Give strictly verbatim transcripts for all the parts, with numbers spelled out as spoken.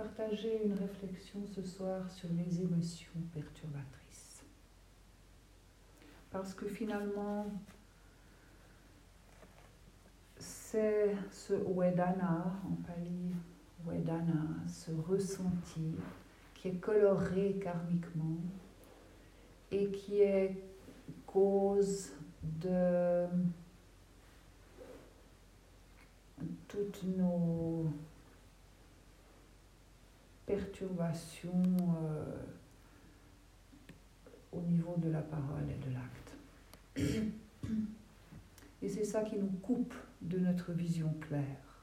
partager une réflexion ce soir sur les émotions perturbatrices. Parce que finalement, c'est ce Vedana, en pali, Vedana, ce ressenti qui est coloré karmiquement et qui est cause de toutes nos perturbations euh, au niveau de la parole et de l'acte. Et c'est ça qui nous coupe de notre vision claire.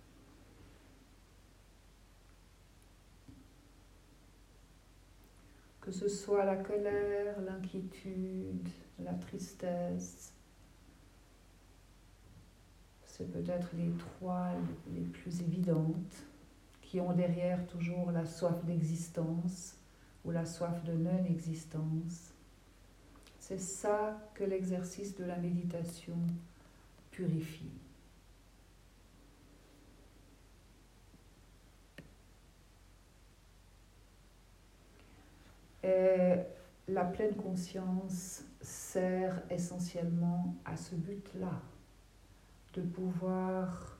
Que ce soit la colère, l'inquiétude, la tristesse, c'est peut-être les trois les plus évidentes, qui ont derrière toujours la soif d'existence ou la soif de non-existence. C'est ça que l'exercice de la méditation purifie. Et la pleine conscience sert essentiellement à ce but-là, de pouvoir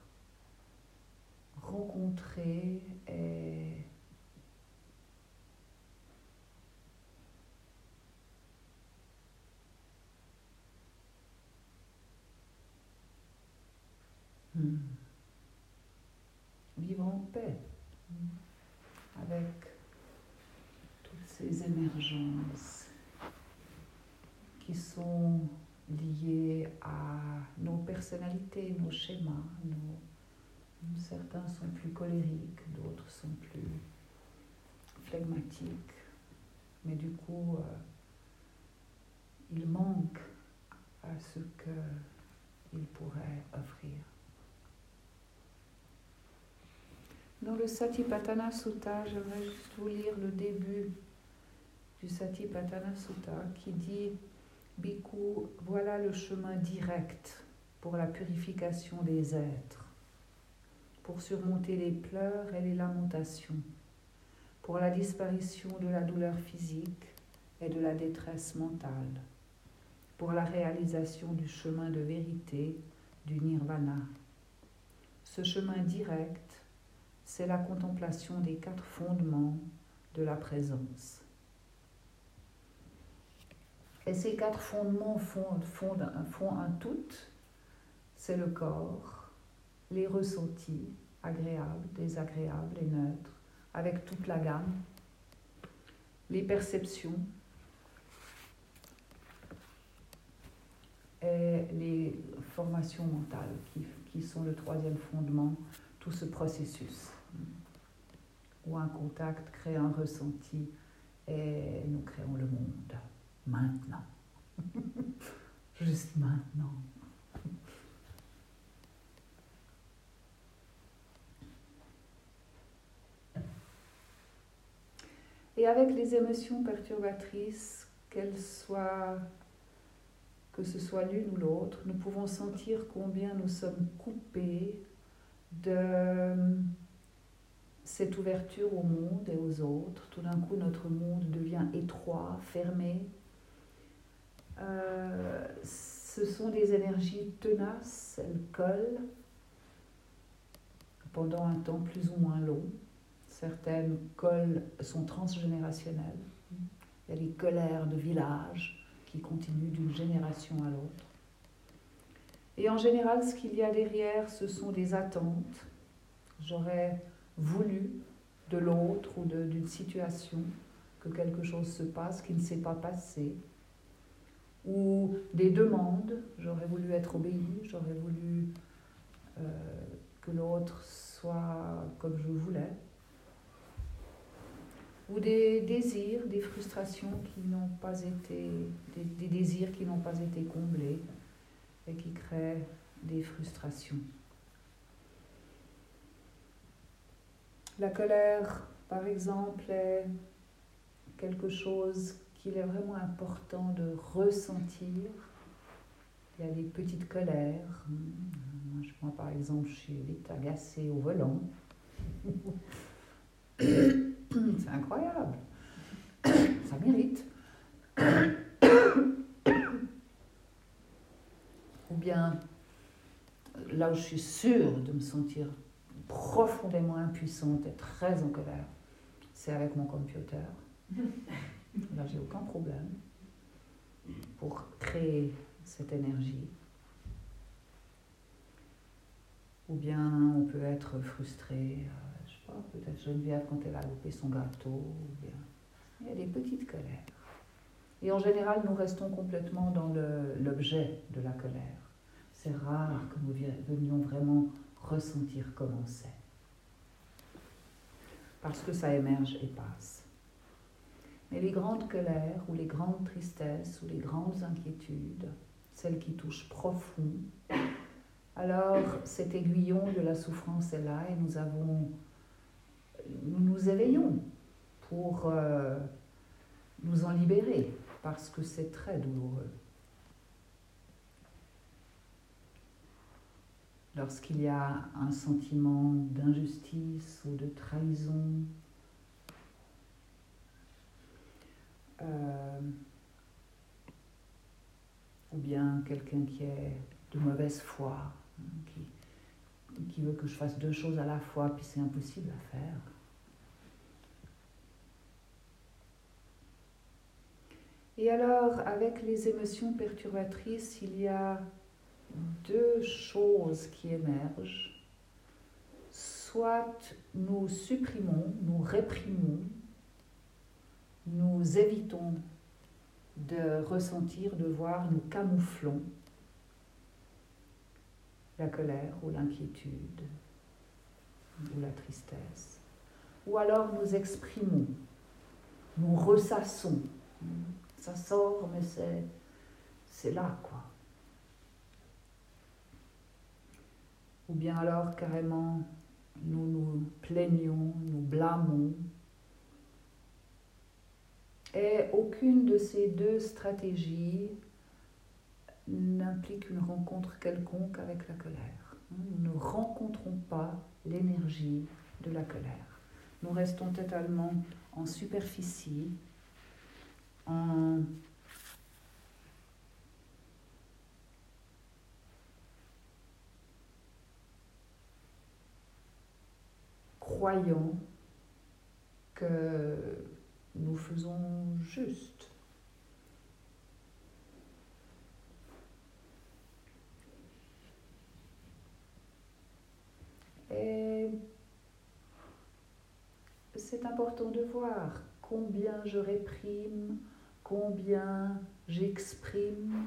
rencontrer et hmm. vivre en paix hmm. avec toutes ces émergences qui sont liées à nos personnalités, nos schémas. Nos... Certains sont plus colériques, d'autres sont plus flegmatiques. Mais du coup, euh, il manque à ce qu'il pourrait offrir. Dans le Satipatthana Sutta, j'aimerais juste vous lire le début du Satipatthana Sutta qui dit « Bhikkhu, voilà le chemin direct pour la purification des êtres, pour surmonter les pleurs et les lamentations, pour la disparition de la douleur physique et de la détresse mentale, pour la réalisation du chemin de vérité, du nirvana. Ce chemin direct, c'est la contemplation des quatre fondements de la présence. Et ces quatre fondements font, font, font un tout, c'est le corps, les ressentis, agréables, désagréables et neutres, avec toute la gamme, les perceptions et les formations mentales qui, qui sont le troisième fondement, tout ce processus où un contact crée un ressenti et nous créons le monde maintenant, juste maintenant. Et avec les émotions perturbatrices, qu'elles soient, que ce soit l'une ou l'autre, nous pouvons sentir combien nous sommes coupés de cette ouverture au monde et aux autres. Tout d'un coup, notre monde devient étroit, fermé. Euh, ce sont des énergies tenaces, elles collent pendant un temps plus ou moins long. Certaines colles sont transgénérationnelles. Il y a les colères de village qui continuent d'une génération à l'autre. Et en général, ce qu'il y a derrière, ce sont des attentes. J'aurais voulu de l'autre ou de, d'une situation que quelque chose se passe qui ne s'est pas passé. Ou des demandes. J'aurais voulu être obéie, j'aurais voulu euh, que l'autre soit comme je voulais. Ou des désirs, des frustrations qui n'ont pas été, des, des désirs qui n'ont pas été comblés et qui créent des frustrations. La colère, par exemple, est quelque chose qu'il est vraiment important de ressentir. Il y a des petites colères. Moi, par exemple, je suis vite agacée au volant. C'est incroyable. Ça m'irrite. Ou bien, là où je suis sûre de me sentir profondément impuissante et très en colère, c'est avec mon computer. Là, j'ai aucun problème pour créer cette énergie. Ou bien on peut être frustré, euh, je sais pas, peut-être Geneviève quand elle a loupé son gâteau, ou bien il y a des petites colères. Et en général, nous restons complètement dans le, l'objet de la colère. C'est rare que nous venions vraiment ressentir comment c'est. Parce que ça émerge et passe. Mais les grandes colères, ou les grandes tristesses, ou les grandes inquiétudes, celles qui touchent profond, alors cet aiguillon de la souffrance est là et nous avons, nous nous éveillons pour euh, nous en libérer, parce que c'est très douloureux. Lorsqu'il y a un sentiment d'injustice ou de trahison, euh, ou bien quelqu'un qui est de mauvaise foi, hein, qui, qui veut que je fasse deux choses à la fois, puis c'est impossible à faire. Et alors, avec les émotions perturbatrices, il y a deux choses qui émergent. Soit nous supprimons, nous réprimons, nous évitons de ressentir, de voir, nous camouflons la colère ou l'inquiétude ou la tristesse. Ou alors nous exprimons, nous ressassons. Ça sort, mais c'est, c'est là, quoi. Ou bien alors, carrément, nous nous plaignons, nous blâmons. Et aucune de ces deux stratégies n'implique une rencontre quelconque avec la colère. Nous ne rencontrons pas l'énergie de la colère. Nous restons totalement en superficie, en croyant que nous faisons juste. Et c'est important de voir combien je réprime, combien j'exprime.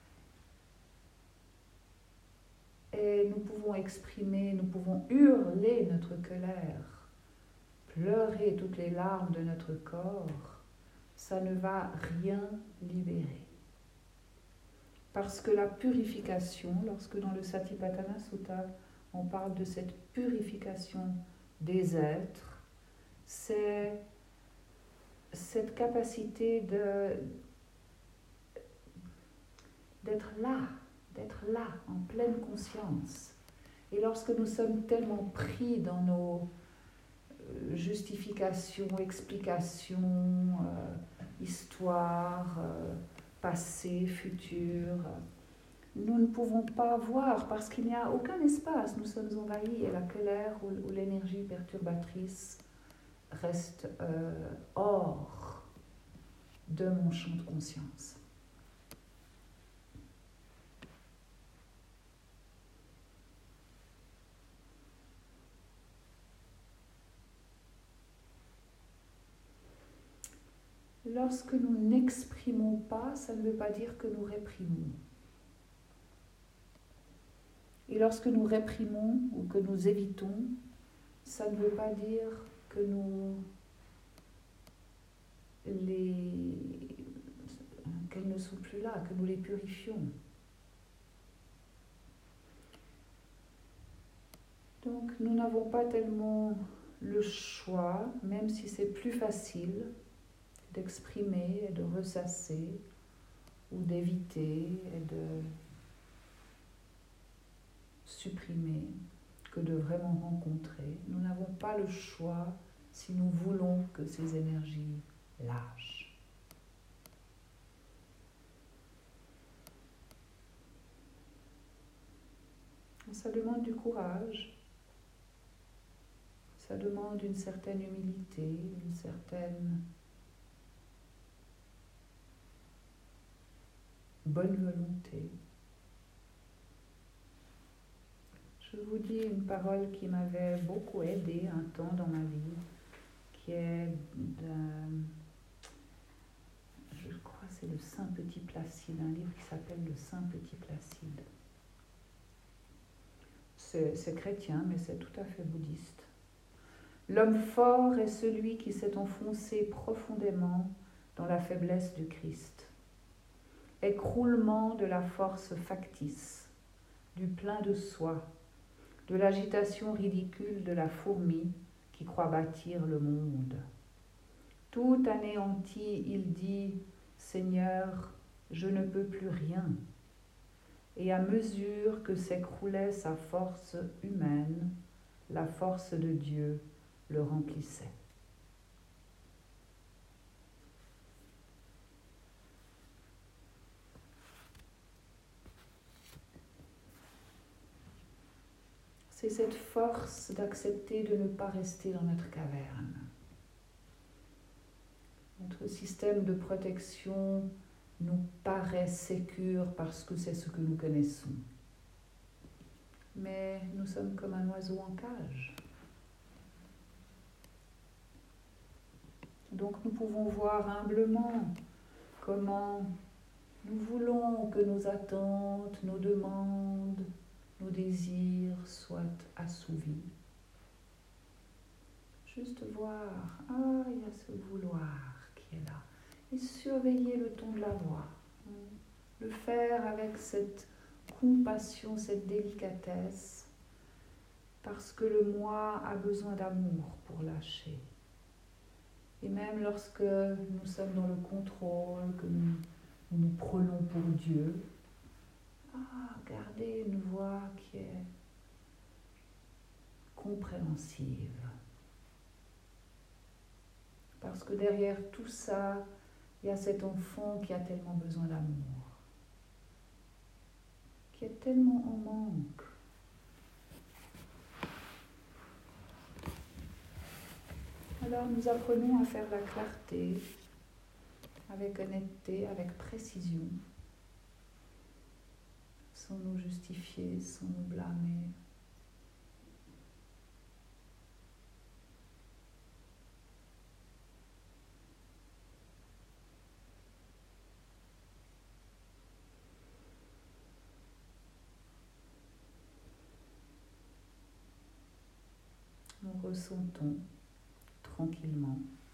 Et nous pouvons exprimer, nous pouvons hurler notre colère, pleurer toutes les larmes de notre corps. Ça ne va rien libérer. Parce que la purification, lorsque dans le Satipatthana Sutta, on parle de cette purification des êtres, c'est cette capacité de, d'être là, d'être là, en pleine conscience. Et lorsque nous sommes tellement pris dans nos justifications, explications, euh, histoires, euh, passé, futur, nous ne pouvons pas voir parce qu'il n'y a aucun espace, nous sommes envahis et la colère ou, ou l'énergie perturbatrice reste euh, hors de mon champ de conscience. Lorsque nous n'exprimons pas, ça ne veut pas dire que nous réprimons. Et lorsque nous réprimons ou que nous évitons, ça ne veut pas dire que nous les qu'elles ne sont plus là, que nous les purifions. Donc nous n'avons pas tellement le choix, même si c'est plus facile d'exprimer et de ressasser ou d'éviter et de supprimer que de vraiment rencontrer. Nous n'avons pas le choix si nous voulons que ces énergies lâchent. Ça demande du courage, ça demande une certaine humilité, une certaine bonne volonté. Je vous dis une parole qui m'avait beaucoup aidée un temps dans ma vie, qui est, de, je crois que c'est le Saint Petit Placide, un livre qui s'appelle le Saint Petit Placide. C'est, c'est chrétien, mais c'est tout à fait bouddhiste. L'homme fort est celui qui s'est enfoncé profondément dans la faiblesse du Christ. Écroulement de la force factice, du plein de soi, de l'agitation ridicule de la fourmi qui croit bâtir le monde. Tout anéanti, il dit « Seigneur, je ne peux plus rien ». Et à mesure que s'écroulait sa force humaine, la force de Dieu le remplissait. C'est cette force d'accepter de ne pas rester dans notre caverne. Notre système de protection nous paraît sécure parce que c'est ce que nous connaissons. Mais nous sommes comme un oiseau en cage. Donc nous pouvons voir humblement comment nous voulons que nos attentes, nos demandes, nos désirs soient assouvis. Juste voir, ah, il y a ce vouloir qui est là. Et surveiller le ton de la voix. Le faire avec cette compassion, cette délicatesse, parce que le moi a besoin d'amour pour lâcher. Et même lorsque nous sommes dans le contrôle, que nous nous, nous prenons pour Dieu, ah, gardez une voix qui est compréhensive. Parce que derrière tout ça, il y a cet enfant qui a tellement besoin d'amour, qui est tellement en manque. Alors nous apprenons à faire la clarté, avec honnêteté, avec précision, sans nous justifier, sans nous blâmer. Nous ressentons tranquillement.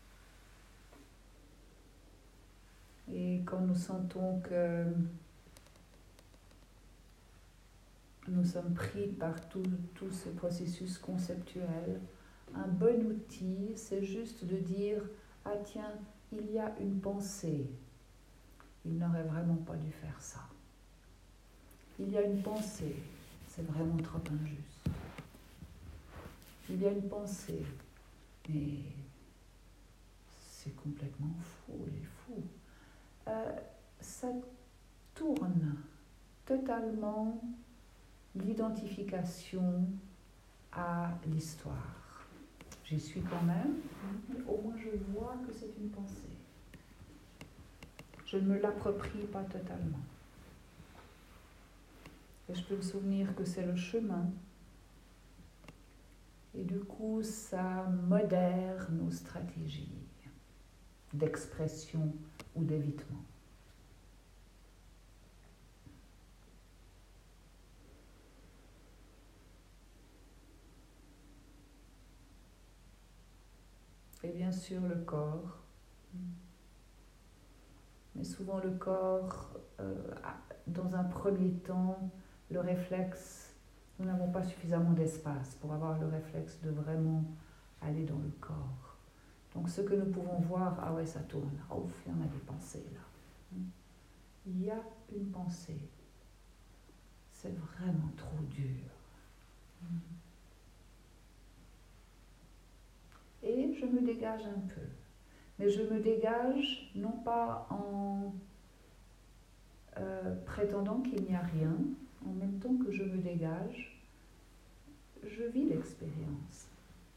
Et quand nous sentons que nous sommes pris par tout, tout ce processus conceptuel, un bon outil, c'est juste de dire « Ah tiens, il y a une pensée. Il n'aurait vraiment pas dû faire ça. Il y a une pensée. C'est vraiment trop injuste. Il y a une pensée. Mais c'est complètement fou, il est fou. Euh, ça tourne totalement l'identification à l'histoire. J'y suis quand même, mais au moins je vois que c'est une pensée. Je ne me l'approprie pas totalement. Et je peux me souvenir que c'est le chemin. Et du coup, ça modère nos stratégies d'expression ou d'évitement. Et bien sûr, le corps. Mais souvent, le corps, euh, dans un premier temps, le réflexe, nous n'avons pas suffisamment d'espace pour avoir le réflexe de vraiment aller dans le corps. Donc, ce que nous pouvons voir, ah ouais, ça tourne. Ouf, il y en a des pensées là. Il y a une pensée. C'est vraiment trop dur. Et je me me dégage un peu. Mais je me dégage non pas en euh, prétendant qu'il n'y a rien, en même temps que je me dégage, je vis l'expérience.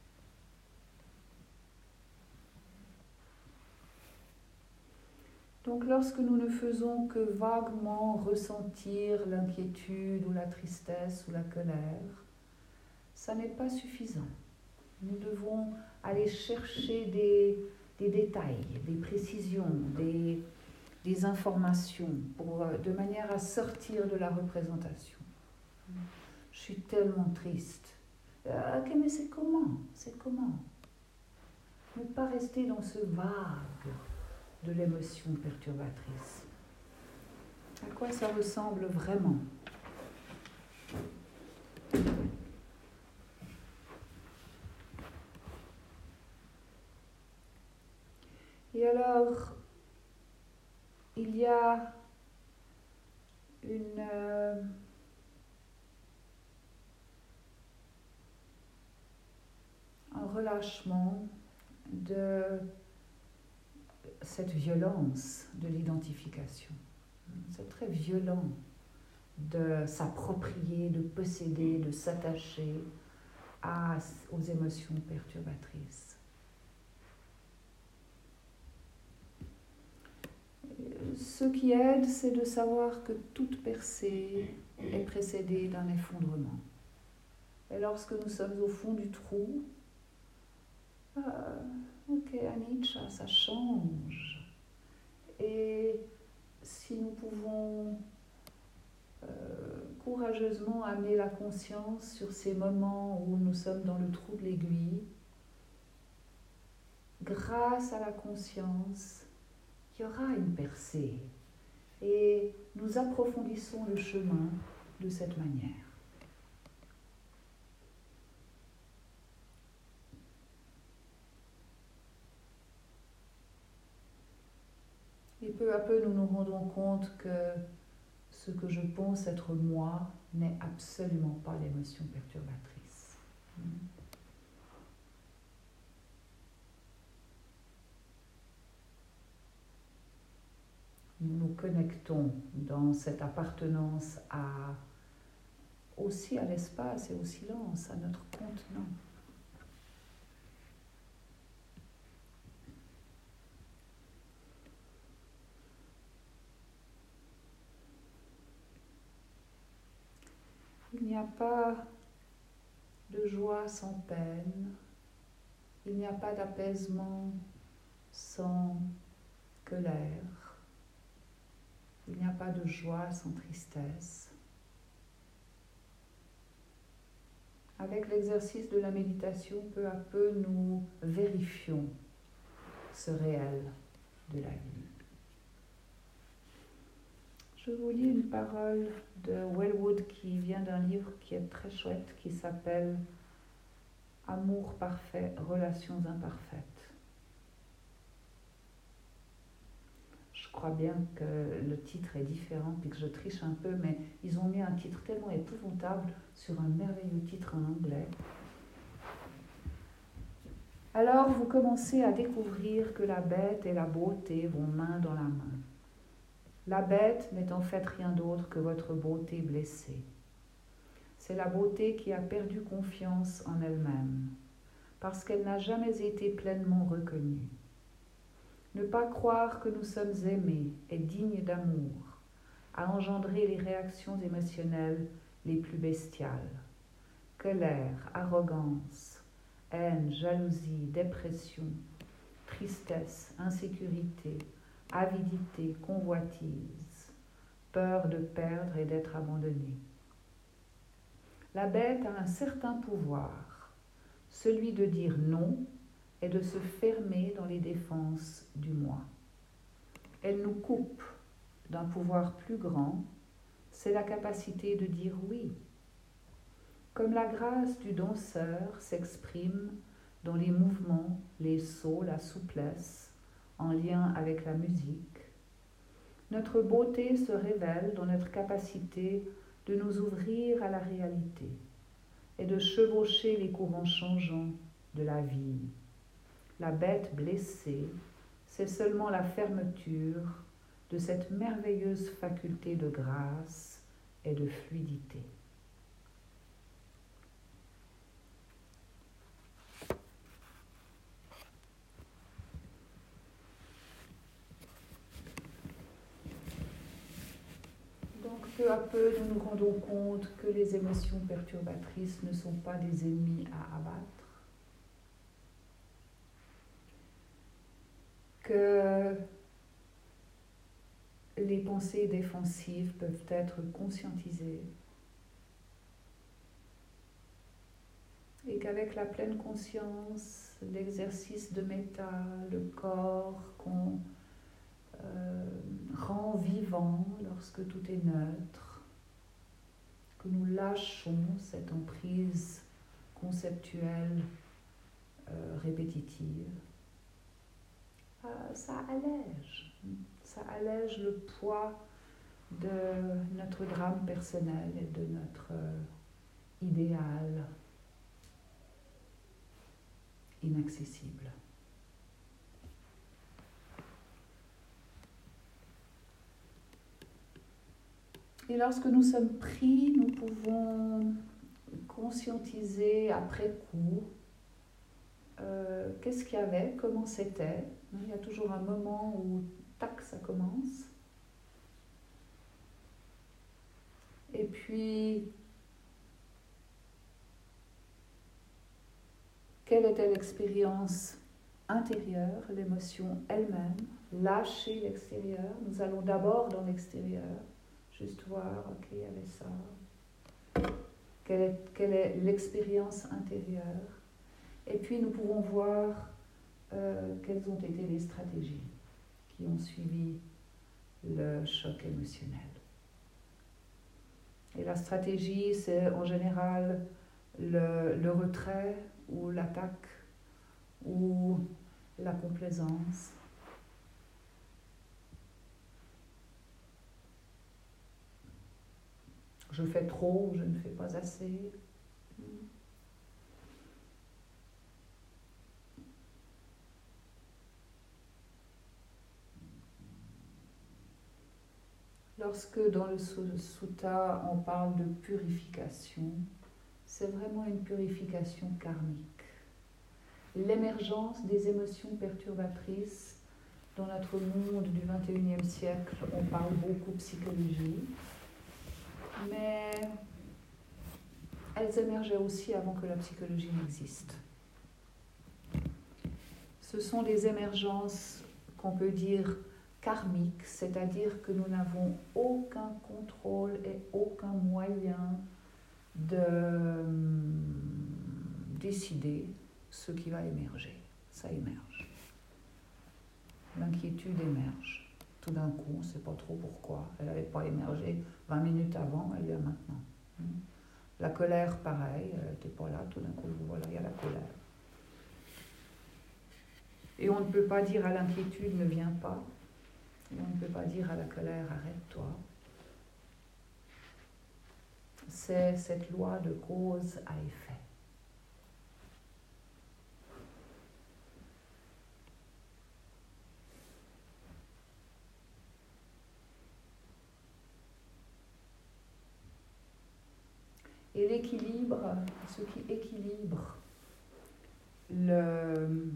Donc lorsque nous ne faisons que vaguement ressentir l'inquiétude ou la tristesse ou la colère, ça n'est pas suffisant. Nous devons aller chercher des, des détails, des précisions, des, des informations pour, de manière à sortir de la représentation. Je suis tellement triste. Euh, ok, mais c'est comment? C'est comment? Ne pas rester dans ce vague de l'émotion perturbatrice. À quoi ça ressemble vraiment? Et alors, il y a une, euh, un relâchement de cette violence de l'identification. C'est très violent de s'approprier, de posséder, de s'attacher à, aux émotions perturbatrices. Ce qui aide, c'est de savoir que toute percée est précédée d'un effondrement. Et lorsque nous sommes au fond du trou, euh, ok, anicca, ça change. Et si nous pouvons euh, courageusement amener la conscience sur ces moments où nous sommes dans le trou de l'aiguille, grâce à la conscience, il y aura une percée. Et nous approfondissons le chemin de cette manière. Et peu à peu, nous nous rendons compte que ce que je pense être moi n'est absolument pas l'émotion perturbatrice. Nous nous connectons dans cette appartenance à, aussi à l'espace et au silence, à notre contenant. Il n'y a pas de joie sans peine, il n'y a pas d'apaisement sans colère, il n'y a pas de joie sans tristesse. Avec l'exercice de la méditation, peu à peu, nous vérifions ce réel de la vie. Je vous lis une parole de Wellwood qui vient d'un livre qui est très chouette, qui s'appelle « Amour parfait, relations imparfaites ». Je crois bien que le titre est différent, puis que je triche un peu, mais ils ont mis un titre tellement épouvantable sur un merveilleux titre en anglais. Alors vous commencez à découvrir que la bête et la beauté vont main dans la main. La bête n'est en fait rien d'autre que votre beauté blessée. C'est la beauté qui a perdu confiance en elle-même, parce qu'elle n'a jamais été pleinement reconnue. Ne pas croire que nous sommes aimés et dignes d'amour a engendré les réactions émotionnelles les plus bestiales. Colère, arrogance, haine, jalousie, dépression, tristesse, insécurité, avidité, convoitise, peur de perdre et d'être abandonné. La bête a un certain pouvoir, celui de dire non et de se fermer dans les défenses du moi. Elle nous coupe d'un pouvoir plus grand, c'est la capacité de dire oui. Comme la grâce du danseur s'exprime dans les mouvements, les sauts, la souplesse, en lien avec la musique, notre beauté se révèle dans notre capacité de nous ouvrir à la réalité et de chevaucher les courants changeants de la vie. la bête blessée, c'est seulement la fermeture de cette merveilleuse faculté de grâce et de fluidité. Donc peu à peu, nous nous rendons compte que les émotions perturbatrices ne sont pas des ennemis à abattre, que les pensées défensives peuvent être conscientisées et qu'avec la pleine conscience, l'exercice de méta, le corps qu'on euh, rend vivant lorsque tout est neutre, que nous lâchons cette emprise conceptuelle euh, répétitive, euh, ça allège, ça allège le poids de notre drame personnel et de notre euh, idéal inaccessible. Et lorsque nous sommes pris, nous pouvons conscientiser après coup euh, qu'est-ce qu'il y avait, comment c'était. Il y a toujours un moment où, tac, ça commence. Et puis, quelle était l'expérience intérieure, l'émotion elle-même, lâcher l'extérieur. Nous allons d'abord dans l'extérieur, juste voir, ok, il y avait ça. Quelle est, quelle est l'expérience intérieure? Et puis nous pouvons voir euh, quelles ont été les stratégies qui ont suivi le choc émotionnel. Et la stratégie, c'est en général le, le retrait ou l'attaque ou la complaisance. Je fais trop, je ne fais pas assez. Lorsque dans le sutta on parle de purification, c'est vraiment une purification karmique. L'émergence des émotions perturbatrices dans notre monde du vingt et unième siècle, on parle beaucoup psychologie, mais elles émergeaient aussi avant que la psychologie n'existe. Ce sont des émergences qu'on peut dire karmiques, c'est-à-dire que nous n'avons aucun contrôle et aucun moyen de décider ce qui va émerger. Ça émerge. L'inquiétude émerge. Tout d'un coup, on ne sait pas trop pourquoi. Elle n'avait pas émergé vingt minutes avant, elle vient maintenant. La colère, pareil, elle n'était pas là, tout d'un coup, voilà, il y a la colère. Et on ne peut pas dire à l'inquiétude, ne viens pas. Et on ne peut pas dire à la colère, arrête-toi. C'est cette loi de cause à effet. Et l'équilibre, ce qui équilibre le,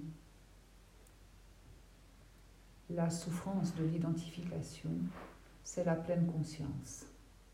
la souffrance de l'identification, c'est la pleine conscience.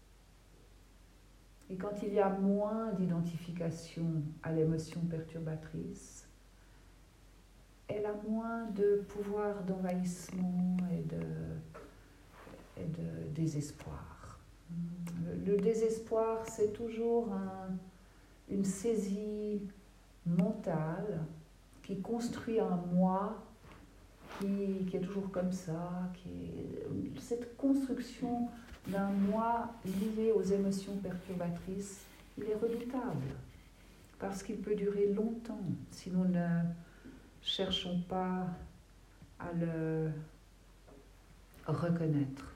Et quand il y a moins d'identification à l'émotion perturbatrice, elle a moins de pouvoir d'envahissement et de, et de désespoir. Le, le désespoir, c'est toujours un, une saisie mentale qui construit un moi qui, qui est toujours comme ça, qui est, cette construction d'un moi lié aux émotions perturbatrices, il est redoutable parce qu'il peut durer longtemps si nous ne cherchons pas à le reconnaître.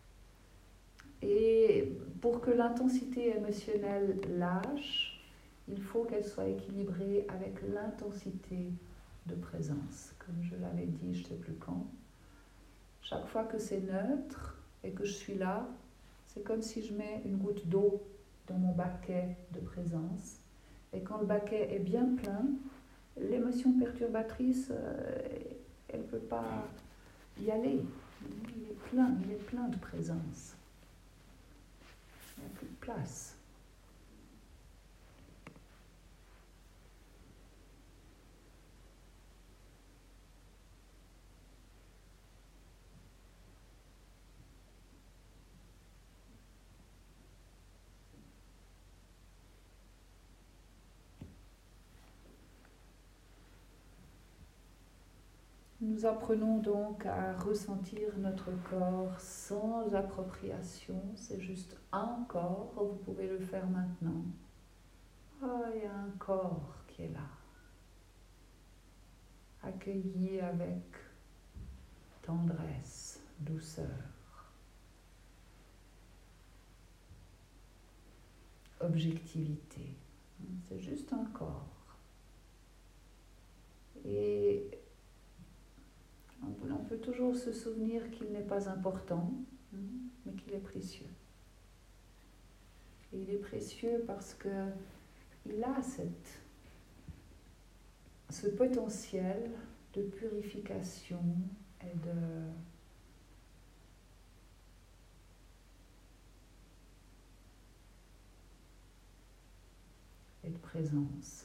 Et pour que l'intensité émotionnelle lâche, il faut qu'elle soit équilibrée avec l'intensité de présence. Comme je l'avais dit, je ne sais plus quand. Chaque fois que c'est neutre et que je suis là, c'est comme si je mets une goutte d'eau dans mon baquet de présence. Et quand le baquet est bien plein, l'émotion perturbatrice, euh, elle ne peut pas y aller. Il est plein, il est plein de présence. Il n'y a plus de place. Nous apprenons donc à ressentir notre corps sans appropriation, c'est juste un corps, vous pouvez le faire maintenant. Ah, il y a un corps qui est là, accueilli avec tendresse, douceur, objectivité. C'est juste un corps. Et on peut toujours se souvenir qu'il n'est pas important, mais qu'il est précieux. Et il est précieux parce qu'il a cette, ce potentiel de purification et de, et de présence.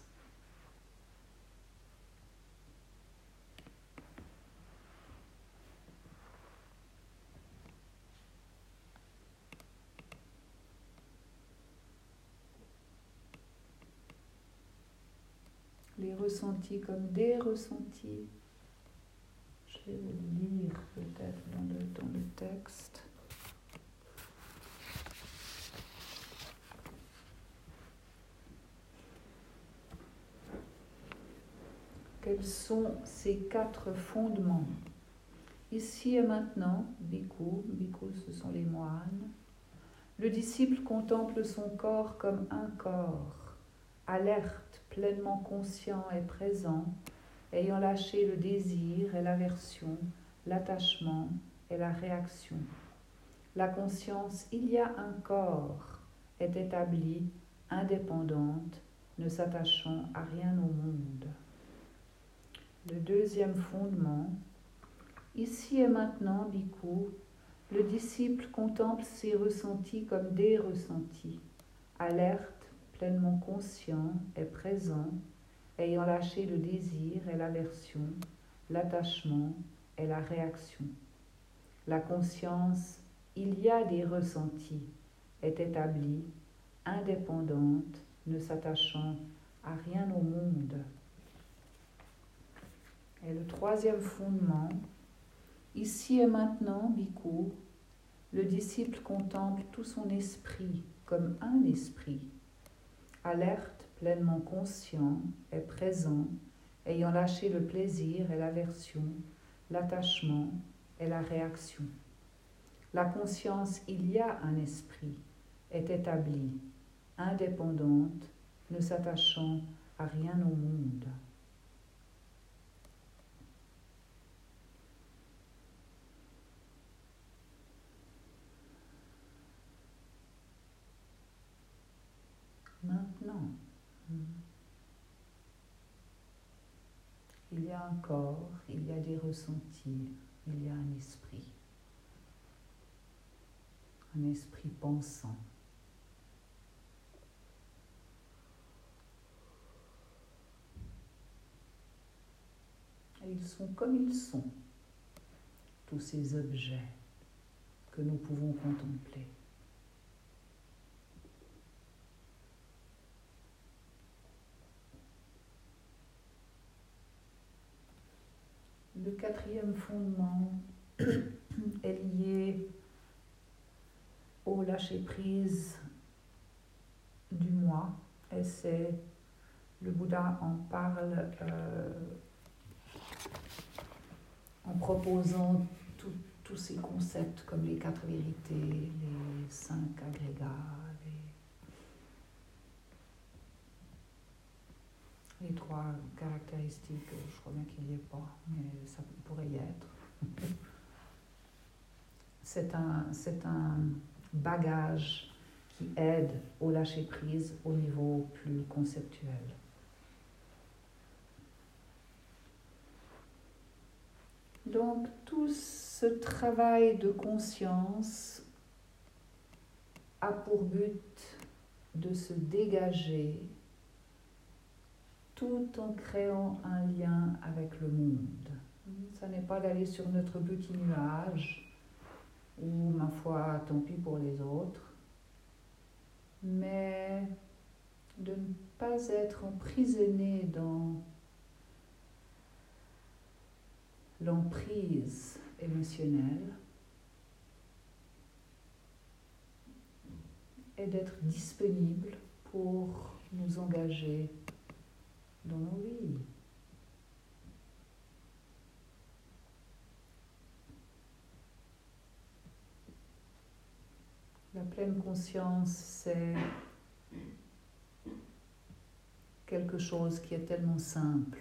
Les ressentis comme des ressentis. Je vais le lire peut-être dans le, dans le texte. Quels sont ces quatre fondements? Ici et maintenant, bhikkhu, bhikkhu ce sont les moines, le disciple contemple son corps comme un corps, alerte, pleinement conscient et présent, ayant lâché le désir et l'aversion, l'attachement et la réaction. La conscience, il y a un corps, est établie, indépendante, ne s'attachant à rien au monde. Le deuxième fondement, ici et maintenant, bhikkhu, le disciple contemple ses ressentis comme des ressentis, alerte, pleinement conscient et présent, ayant lâché le désir et l'aversion, l'attachement et la réaction. La conscience, il y a des ressentis, est établie, indépendante, ne s'attachant à rien au monde. Et le troisième fondement, ici et maintenant, bhikkhu, le disciple contemple tout son esprit comme un esprit, alerte, pleinement conscient et présent, ayant lâché le plaisir et l'aversion, l'attachement et la réaction. La conscience, il y a un esprit, est établie, indépendante, ne s'attachant à rien au monde. Maintenant, il y a un corps, il y a des ressentis, il y a un esprit, un esprit pensant. Et ils sont comme ils sont, tous ces objets que nous pouvons contempler. Le quatrième fondement est lié au lâcher-prise du moi, et c'est, le Bouddha en parle euh, en proposant tous ces concepts comme les quatre vérités, les cinq agrégats, les... les trois caractéristiques, je crois bien qu'il n'y est pas, mais ça pourrait y être. C'est un, c'est un bagage qui aide au lâcher-prise au niveau plus conceptuel. Donc, tout ce travail de conscience a pour but de se dégager tout en créant un lien avec le monde. Ça n'est pas d'aller sur notre petit nuage, ou ma foi, tant pis pour les autres, mais de ne pas être emprisonné dans l'emprise émotionnelle et d'être disponible pour nous engager dans nos vies. La pleine conscience, c'est quelque chose qui est tellement simple.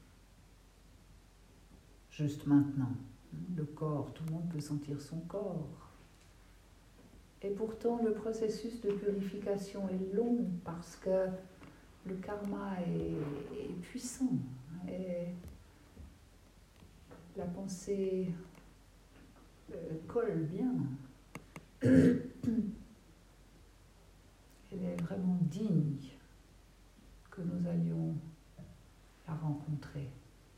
Juste maintenant, le corps, tout le monde peut sentir son corps. Et pourtant, le processus de purification est long parce que le karma est, est puissant. Et la pensée euh, colle bien. Elle est vraiment digne que nous allions la rencontrer.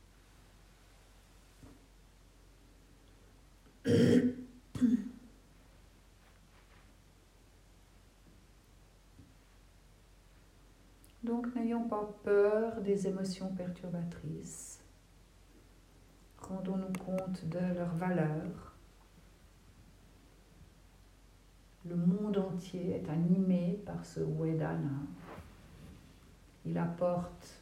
Donc, n'ayons pas peur des émotions perturbatrices. Rendons-nous compte de leur valeur. Le monde entier est animé par ce Vedana. Il apporte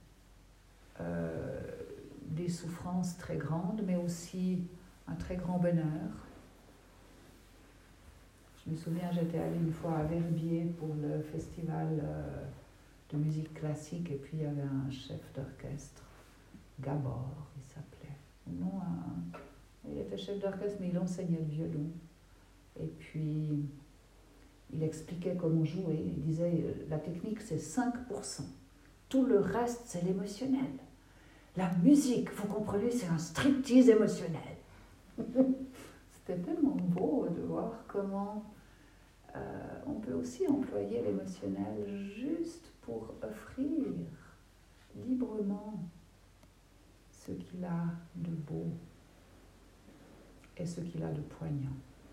euh, des souffrances très grandes, mais aussi un très grand bonheur. Je me souviens, j'étais allée une fois à Verbier pour le festival euh, de musique classique, et puis il y avait un chef d'orchestre, Gabor, il s'appelait. Non, un, il était chef d'orchestre, mais il enseignait le violon. Et puis, il expliquait comment jouer. Il disait, la technique, c'est cinq pour cent. Tout le reste, c'est l'émotionnel. La musique, vous comprenez, c'est un striptease émotionnel. C'était tellement beau de voir comment euh, on peut aussi employer l'émotionnel juste pour offrir librement ce qu'il a de beau et ce qu'il a de poignant.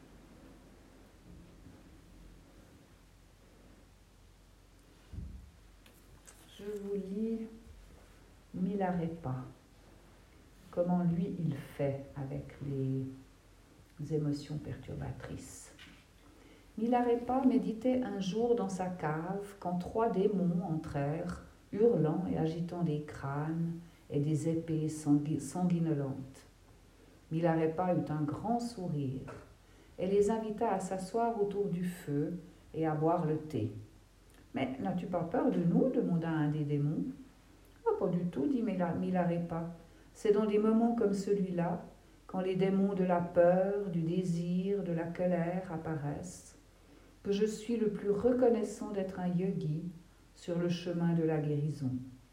Je vous lis Milarepa, comment lui il fait avec les émotions perturbatrices. Milarepa méditait un jour dans sa cave quand trois démons entrèrent, hurlant et agitant des crânes et des épées sangu- sanguinolentes. Milarepa eut un grand sourire et les invita à s'asseoir autour du feu et à boire le thé. « Mais n'as-tu pas peur de nous ?» demanda un des démons. « Oh, pas du tout, dit Milarepa. C'est dans des moments comme celui-là, quand les démons de la peur, du désir, de la colère apparaissent, que je suis le plus reconnaissant d'être un yogi sur le chemin de la guérison.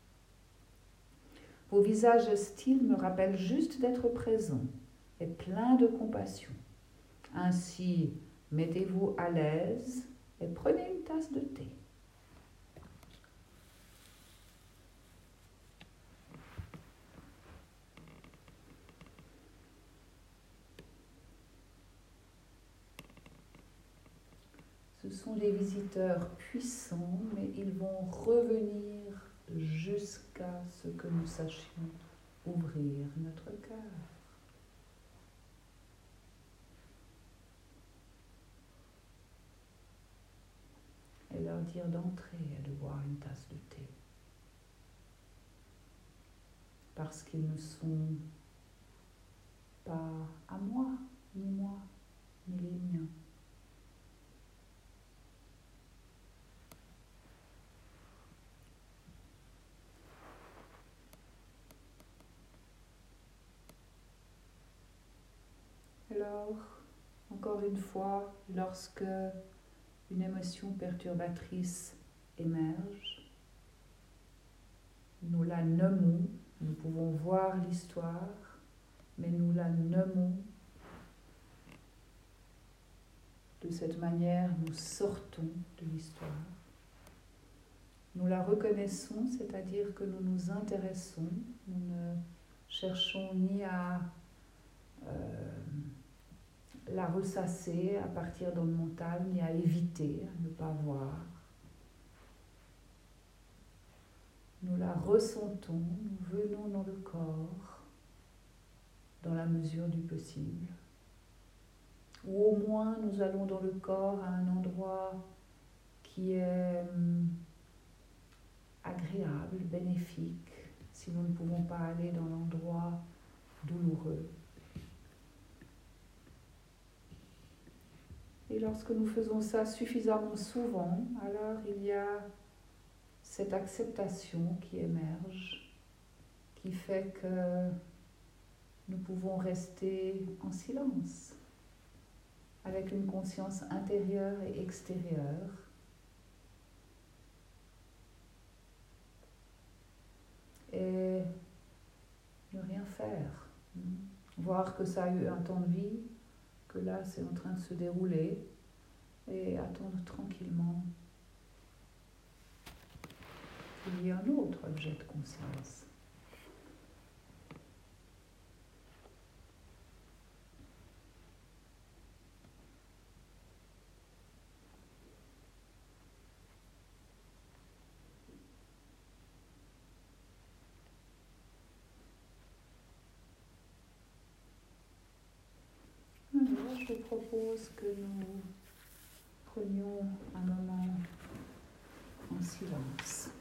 Vos visages hostiles me rappellent juste d'être présents et plein de compassion. Ainsi, mettez-vous à l'aise et prenez une tasse de thé. » Ce sont des visiteurs puissants, mais ils vont revenir jusqu'à ce que nous sachions ouvrir notre cœur. Et leur dire d'entrer et de boire une tasse de thé. Parce qu'ils ne sont pas à moi, ni moi, ni les miens. Encore une fois, lorsque une émotion perturbatrice émerge, nous la nommons, nous pouvons voir l'histoire, mais nous la nommons. De cette manière, nous sortons de l'histoire. Nous la reconnaissons, c'est-à-dire que nous nous intéressons, nous ne cherchons ni à euh, la ressasser à partir dans le mental, ni à éviter, à ne pas voir. Nous la ressentons, nous venons dans le corps, dans la mesure du possible. Ou au moins nous allons dans le corps à un endroit qui est agréable, bénéfique, si nous ne pouvons pas aller dans l'endroit douloureux. Et lorsque nous faisons ça suffisamment souvent, alors il y a cette acceptation qui émerge, qui fait que nous pouvons rester en silence, avec une conscience intérieure et extérieure. Et ne rien faire. Voir que ça a eu un temps de vie, que là c'est en train de se dérouler, et attendre tranquillement qu'il y ait un autre objet de conscience. Alors, je vous propose que nous prenions un moment en silence.